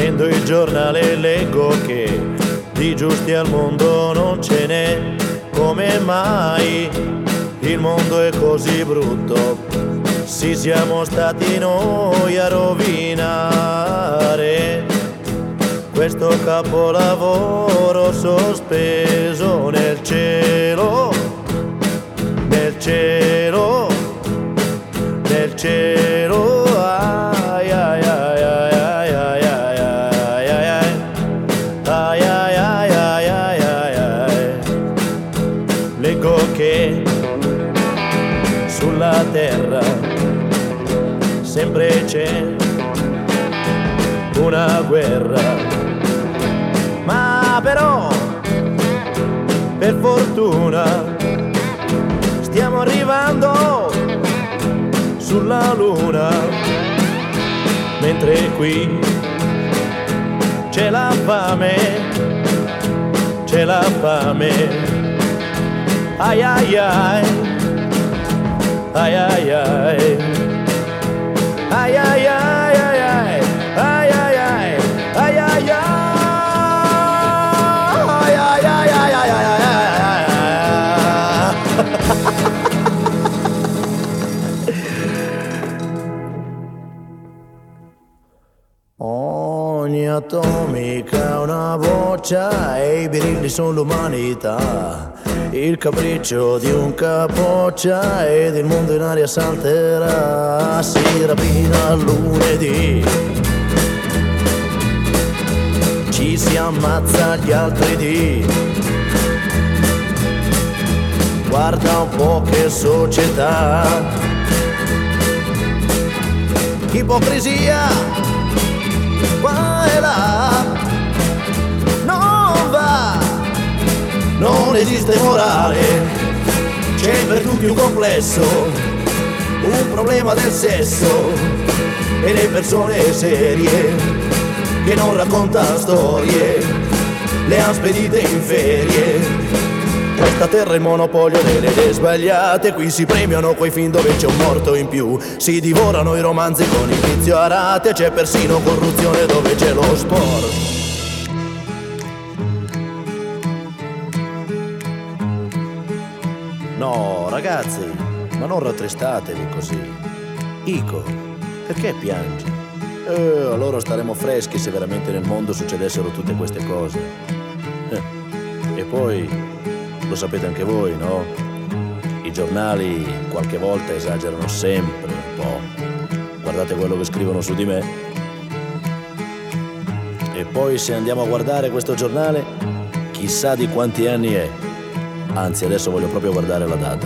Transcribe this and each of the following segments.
Prendo il giornale e leggo che di giusti al mondo non ce n'è. Come mai il mondo è così brutto? Sì, siamo stati noi a rovinare questo capolavoro sospeso nel cielo, nel cielo, nel cielo. Ai ai ai ai ai ai ai ai ai ai ai ai ai ai ai. Leggo che sulla terra sempre c'è una guerra, ma però per fortuna stiamo arrivando sulla luna, mentre qui c'è la fame, c'è la fame. Ai ai ai, ai ai ai, ai ai ai ai ai, ai ai ai, ai ai ai. Ogni atomica ha una boccia e i birilli sono l'umanità. Il capriccio di un capoccia ed il mondo in aria salterà. Si rapina lunedì, ci si ammazza gli altri dì. Guarda un po' che società, ipocrisia qua e là, non va, non esiste morale, c'è per tutti un complesso, un problema del sesso e le persone serie che non raccontano storie, le han spedite in ferie. Questa terra è il monopolio delle idee sbagliate, qui si premiano quei film dove c'è un morto in più, si divorano i romanzi con il vizio a rate, c'è persino corruzione dove c'è lo sport. No, ragazzi, ma non rattristatevi così. Ico, perché piangi? Allora staremo freschi se veramente nel mondo succedessero tutte queste cose. E poi lo sapete anche voi, no? I giornali qualche volta esagerano sempre un po'. Guardate quello che scrivono su di me. E poi se andiamo a guardare questo giornale, chissà di quanti anni è. Anzi, adesso voglio proprio guardare la data.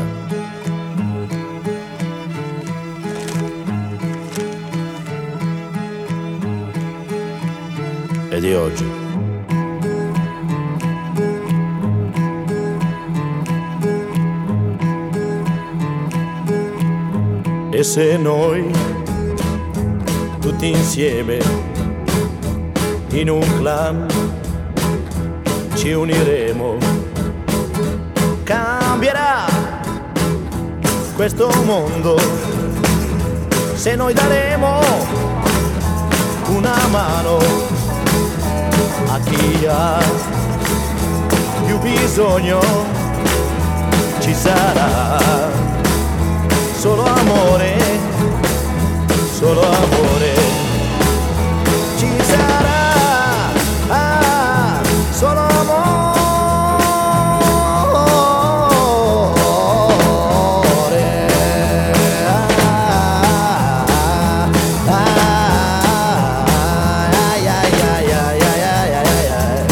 È di oggi. E se noi tutti insieme in un clan ci uniremo, cambierà questo mondo. Se noi daremo una mano a chi ha più bisogno, ci sarà solo amore, solo amore, ci sarà solo amore, ai ai ai ai ai ai ai ai.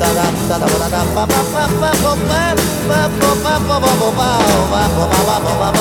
Da